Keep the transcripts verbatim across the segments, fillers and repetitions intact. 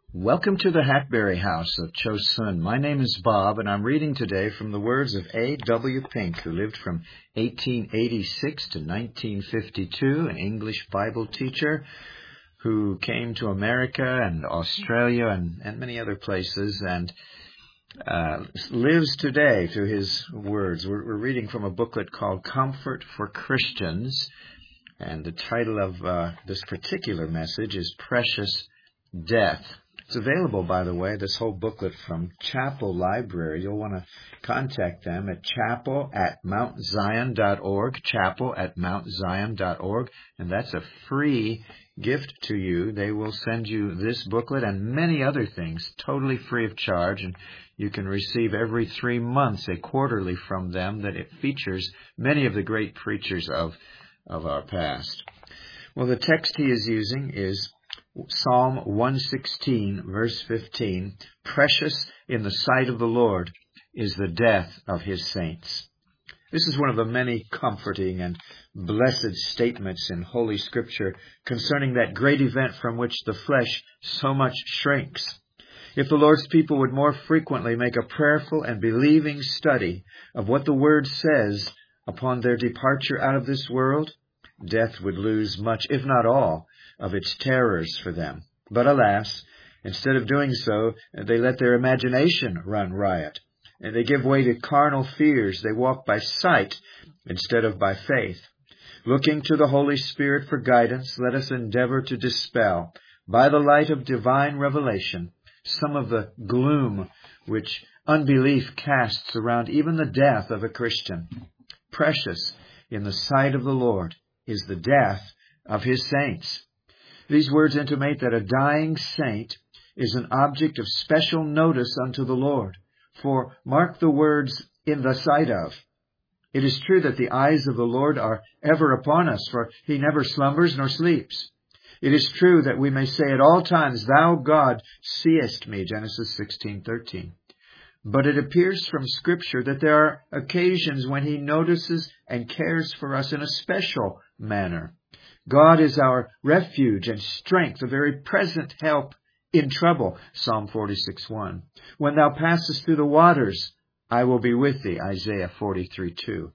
Welcome to the Hackberry House of Chosun. My name is Bob, and I'm reading today from the words of A W Pink, who lived from eighteen eighty-six to nineteen fifty-two, an English Bible teacher who came to America and Australia and, and many other places and uh, lives today through his words. We're, we're reading from a booklet called Comfort for Christians, and the title of uh, this particular message is Precious Death. It's available, by the way, this whole booklet from Chapel Library. You'll want to contact them at chapel at mount zion dot org, chapel at mount zion dot org, and that's a free gift to you. They will send you this booklet and many other things totally free of charge, and you can receive every three months a quarterly from them that it features many of the great preachers of, of our past. Well, the text he is using is Psalm one sixteen, verse fifteen, "Precious in the sight of the Lord is the death of his saints." This is one of the many comforting and blessed statements in Holy Scripture concerning that great event from which the flesh so much shrinks. If the Lord's people would more frequently make a prayerful and believing study of what the Word says upon their departure out of this world, death would lose much, if not all, of its terrors for them. But alas, instead of doing so, they let their imagination run riot. And they give way to carnal fears. They walk by sight instead of by faith. Looking to the Holy Spirit for guidance, let us endeavor to dispel, by the light of divine revelation, some of the gloom which unbelief casts around even the death of a Christian. Precious in the sight of the Lord is the death of his saints. These words intimate that a dying saint is an object of special notice unto the Lord. For mark the words, "in the sight of." It is true that the eyes of the Lord are ever upon us, for he never slumbers nor sleeps. It is true that we may say at all times, "Thou, God, seest me," Genesis sixteen thirteen. But it appears from Scripture that there are occasions when he notices and cares for us in a special manner. God is our refuge and strength, a very present help in trouble, Psalm forty-six one. "When thou passest through the waters, I will be with thee," Isaiah forty-three two.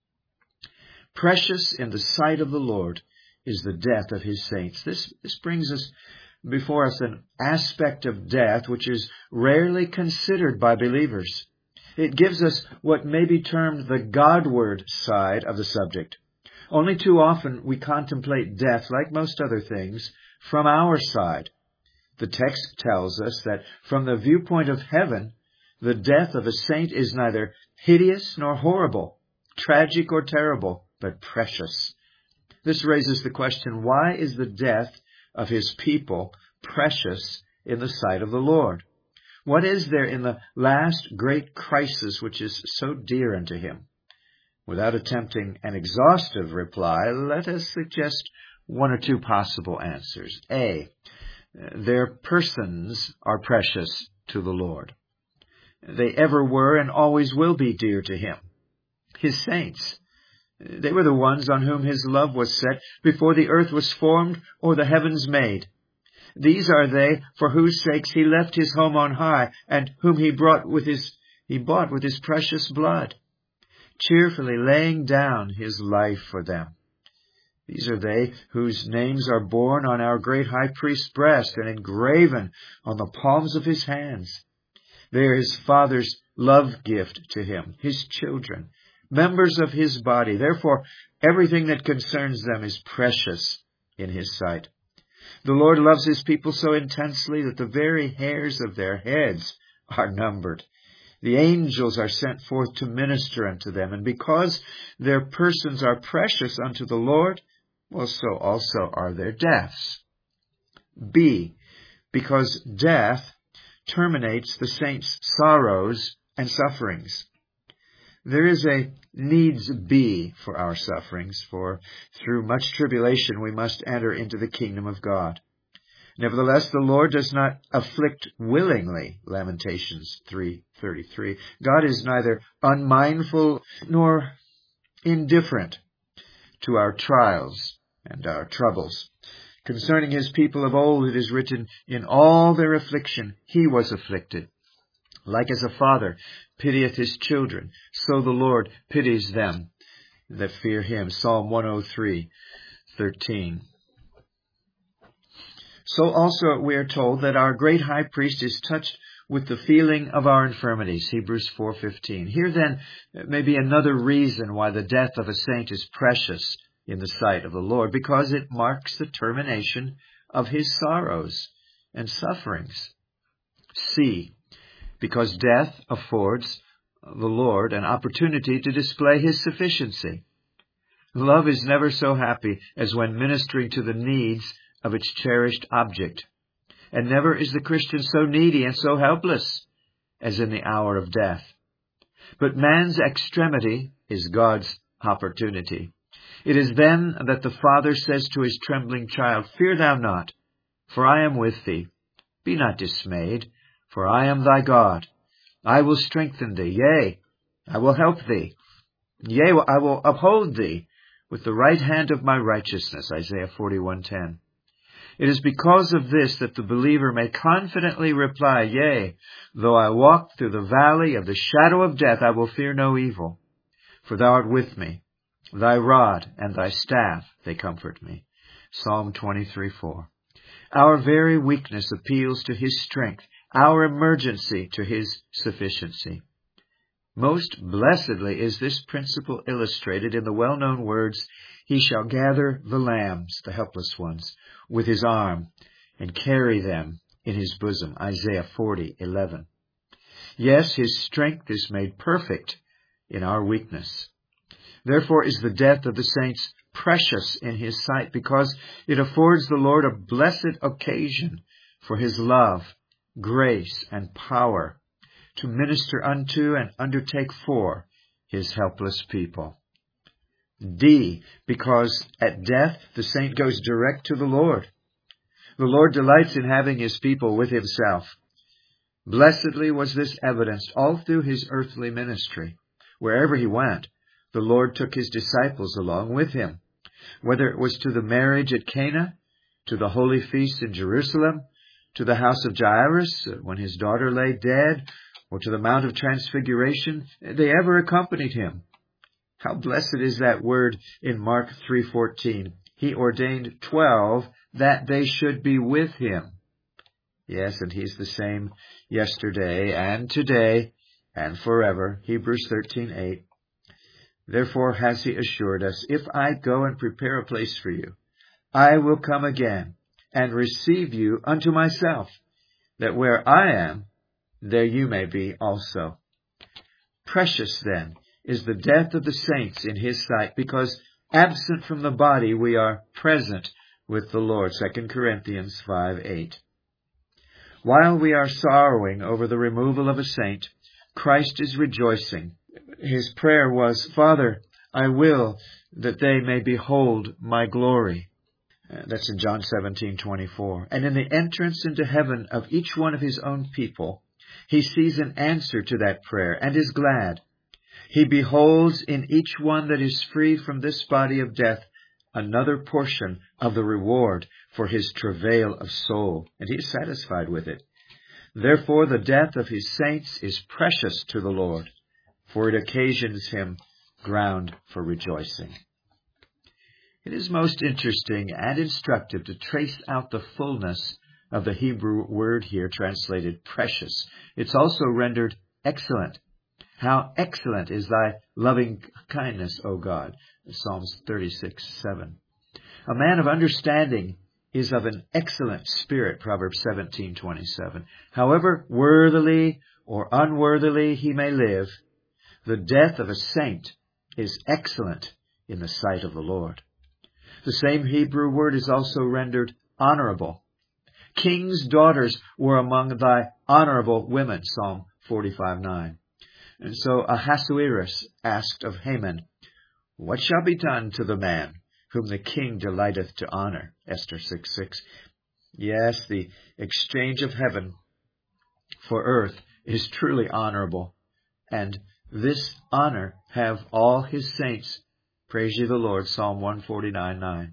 Precious in the sight of the Lord is the death of his saints. This, this brings us before us an aspect of death which is rarely considered by believers. It gives us what may be termed the Godward side of the subject. Only too often we contemplate death, like most other things, from our side. The text tells us that from the viewpoint of heaven, the death of a saint is neither hideous nor horrible, tragic or terrible, but precious. This raises the question, why is the death of his people precious in the sight of the Lord? What is there in the last great crisis which is so dear unto him? Without attempting an exhaustive reply, let us suggest one or two possible answers. A, their persons are precious to the Lord. They ever were and always will be dear to him. His saints, they were the ones on whom his love was set before the earth was formed or the heavens made. These are they for whose sakes he left his home on high, and whom he brought with his he bought with his precious blood, cheerfully laying down his life for them. These are they whose names are borne on our great high priest's breast and engraven on the palms of his hands. They are his Father's love gift to him, his children, members of his body. Therefore, everything that concerns them is precious in his sight. The Lord loves his people so intensely that the very hairs of their heads are numbered. The angels are sent forth to minister unto them, and because their persons are precious unto the Lord, well, so also are their deaths. B, because death terminates the saints' sorrows and sufferings. There is a needs be for our sufferings, for through much tribulation we must enter into the kingdom of God. Nevertheless, the Lord does not afflict willingly, Lamentations three thirty-three. God is neither unmindful nor indifferent to our trials and our troubles. Concerning his people of old it is written, in all their affliction he was afflicted. Like as a father pitieth his children, so the Lord pities them that fear him. Psalm one oh three, thirteen. So also we are told that our great high priest is touched with the feeling of our infirmities. Hebrews four fifteen. Here then may be another reason why the death of a saint is precious in the sight of the Lord, because it marks the termination of his sorrows and sufferings. C. Because death affords the Lord an opportunity to display his sufficiency. Love is never so happy as when ministering to the needs of its cherished object. And never is the Christian so needy and so helpless as in the hour of death. But man's extremity is God's opportunity. It is then that the Father says to his trembling child, fear thou not, for I am with thee. Be not dismayed, for I am thy God. I will strengthen thee, yea, I will help thee. Yea, I will uphold thee with the right hand of my righteousness. Isaiah forty-one ten. It is because of this that the believer may confidently reply, yea, though I walk through the valley of the shadow of death, I will fear no evil, for thou art with me. Thy rod and thy staff, they comfort me. Psalm twenty-three four. Our very weakness appeals to his strength, our emergency to his sufficiency. Most blessedly is this principle illustrated in the well-known words, he shall gather the lambs, the helpless ones, with his arm, and carry them in his bosom. Isaiah forty eleven. Yes, his strength is made perfect in our weakness. Therefore is the death of the saints precious in his sight, because it affords the Lord a blessed occasion for his love, grace, and power to minister unto and undertake for his helpless people. D, because at death the saint goes direct to the Lord. The Lord delights in having his people with himself. Blessedly was this evidenced all through his earthly ministry. Wherever he went, the Lord took his disciples along with him, whether it was to the marriage at Cana, to the holy feast in Jerusalem, to the house of Jairus when his daughter lay dead, or to the Mount of Transfiguration. They ever accompanied him. How blessed is that word in Mark three fourteen. He ordained twelve that they should be with him. Yes, and he's the same yesterday and today and forever. Hebrews thirteen eight. Therefore has he assured us, if I go and prepare a place for you, I will come again and receive you unto myself, that where I am, there you may be also. Precious then is the death of the saints in his sight, because absent from the body we are present with the Lord. Second Corinthians five eight. While we are sorrowing over the removal of a saint, Christ is rejoicing. His prayer was, Father, I will that they may behold my glory. That's in John seventeen twenty-four. And in the entrance into heaven of each one of his own people, he sees an answer to that prayer and is glad. He beholds in each one that is free from this body of death another portion of the reward for his travail of soul, and he is satisfied with it. Therefore the death of his saints is precious to the Lord, for it occasions him ground for rejoicing. It is most interesting and instructive to trace out the fullness of the Hebrew word here translated precious. It's also rendered excellent. How excellent is thy loving kindness, O God. Psalms thirty-six seven. A man of understanding is of an excellent spirit, Proverbs seventeen twenty-seven. However worthily or unworthily he may live, the death of a saint is excellent in the sight of the Lord. The same Hebrew word is also rendered honorable. King's daughters were among thy honorable women, Psalm forty-five nine. And so Ahasuerus asked of Haman, what shall be done to the man whom the king delighteth to honor? Esther six six. Yes, the exchange of heaven for earth is truly honorable, and this honor have all his saints. Praise ye the Lord, Psalm one forty-nine nine.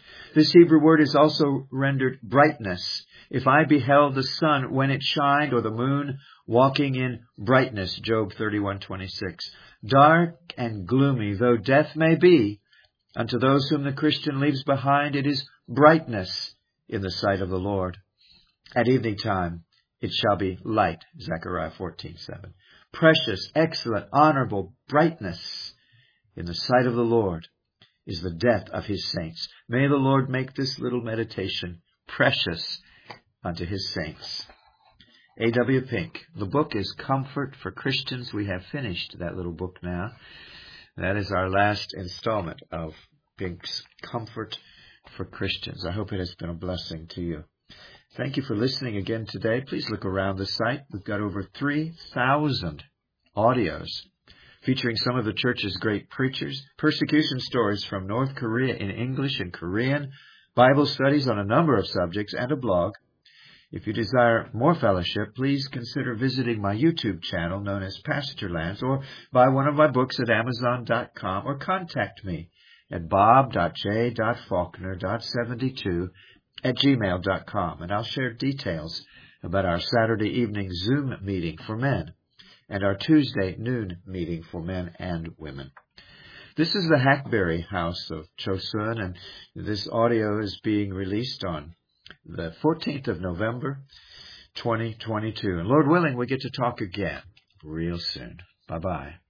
This Hebrew word is also rendered brightness. If I beheld the sun when it shined, or the moon walking in brightness, Job thirty-one twenty-six. Dark and gloomy though death may be, unto those whom the Christian leaves behind, it is brightness in the sight of the Lord. At evening time it shall be light, Zechariah fourteen seven. Precious, excellent, honorable brightness in the sight of the Lord is the death of his saints. May the Lord make this little meditation precious unto his saints. A W Pink. The book is Comfort for Christians. We have finished that little book now. That is our last installment of Pink's Comfort for Christians. I hope it has been a blessing to you. Thank you for listening again today. Please look around the site. We've got over three thousand audios featuring some of the church's great preachers, persecution stories from North Korea in English and Korean, Bible studies on a number of subjects, and a blog. If you desire more fellowship, please consider visiting my YouTube channel known as Pastor Lance, or buy one of my books at amazon dot com, or contact me at bob dot j dot faulkner dot seventy-two at gmail dot com, and I'll share details about our Saturday evening Zoom meeting for men and our Tuesday noon meeting for men and women. This is the Hackberry House of Chosun, and this audio is being released on the fourteenth of November, twenty twenty-two. And Lord willing, we get to talk again real soon. Bye-bye.